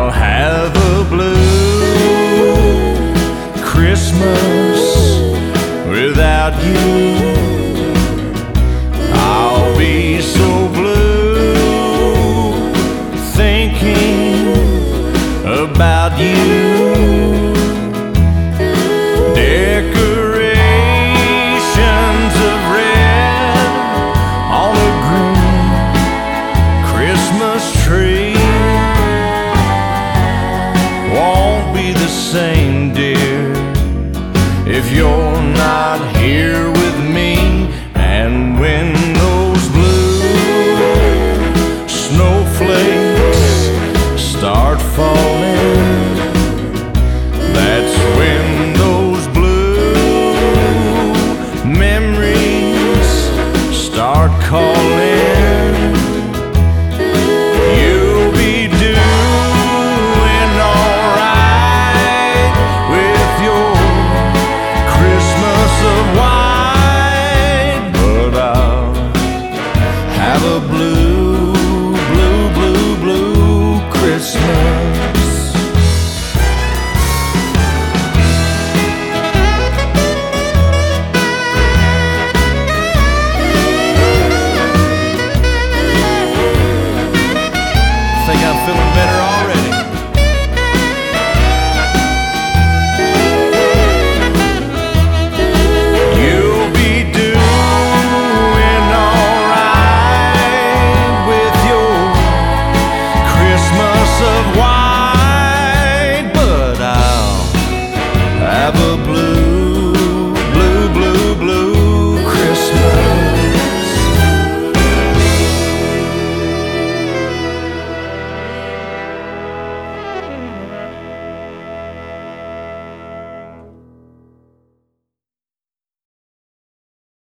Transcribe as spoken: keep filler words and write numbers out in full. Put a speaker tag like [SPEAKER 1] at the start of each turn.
[SPEAKER 1] I'll have a blue Christmas without you. I'll be so blue thinking about you. Decorations of red on a green Christmas tree won't be the same, dear, if you're not here with me. And when those blue snowflakes start falling, that's when those blue memories start calling. You'll be doing alright with your Christmas of white, but I'll have a blue, blue, blue, blue Christmas. Think I'm feeling better